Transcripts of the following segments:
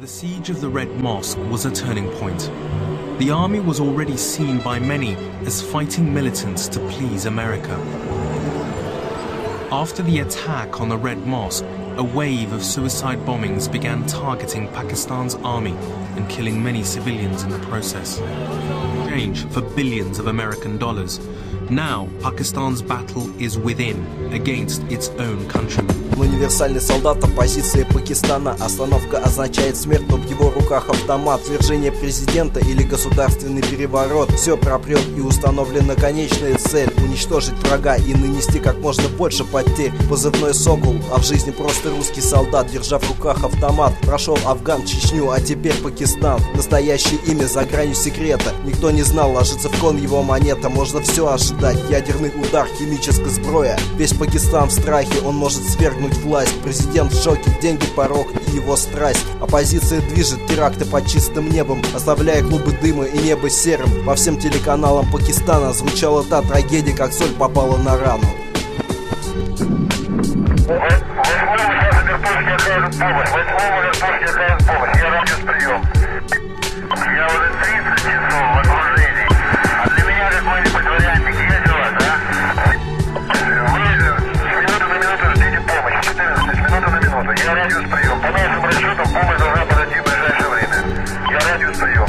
The siege of the Red Mosque was a turning point. The army was already seen by many as fighting militants to please America. After the attack on the Red Mosque, a wave of suicide bombings began targeting Pakistan's army and killing many civilians in the process. In exchange for billions of American dollars. Now, Pakistan's battle is within, against its own country. Универсальный солдат, оппозиции Пакистана. Остановка означает смерть, но в его руках автомат. Свержение президента или государственный переворот. Все пропрет и установлена конечная цель: уничтожить врага и нанести как можно больше потерь. Позывной «Сокол», а в жизни просто русский солдат, держа в руках автомат. Прошел Афган, Чечню, а теперь Пакистан. Настоящее имя за гранью секрета. Никто не знал, ложится в кон его монета. Можно все ожидать. Ядерный удар, химическая сброя. Весь Пакистан в страхе, он может свергнуть власть. Президент в шоке, деньги, порог и его страсть. Оппозиция движет теракты под чистым небом, оставляя клубы дыма и небо серым. По всем телеканалам Пакистана звучала та трагедия, как соль попала на рану. Я радиус прием. По нашим расчетам помощь должна подойти в ближайшее время. Я радиус прием.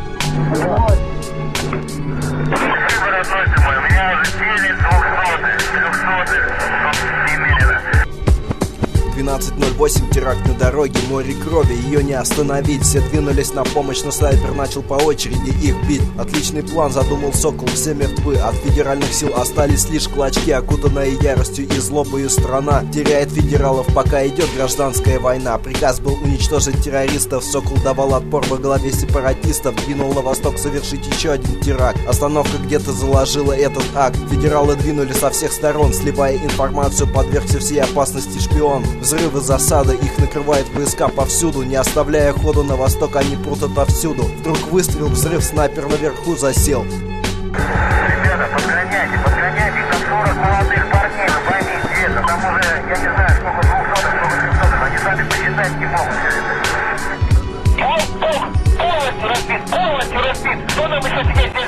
Спасибо, родной ты мой. У меня уже 9 200-х немедленно. 12:08, теракт на дороге, море крови, ее не остановить. Все двинулись на помощь, но снайпер начал по очереди их бить. Отличный план задумал «Сокол», все мертвы. От федеральных сил остались лишь клочки, окутанная яростью и злобою страна теряет федералов, пока идет гражданская война. Приказ был уничтожить террористов, «Сокол» давал отпор во главе сепаратистов. Двинул на восток совершить еще один теракт. Остановка где-то заложила этот акт. Федералы двинули со всех сторон, сливая информацию, подвергся всей опасности шпион. Взрывы, засады, их накрывает войска повсюду. Не оставляя ходу на восток, они прут отовсюду. Вдруг выстрел, взрыв, снайпер наверху засел. Ребята, подгоняйте, там 40 молодых парней, вы поймите это. Там уже, я не знаю, сколько 200-х, сколько 300-х, они сами посчитать не могут все это. Полностью разбит, что нам еще теперь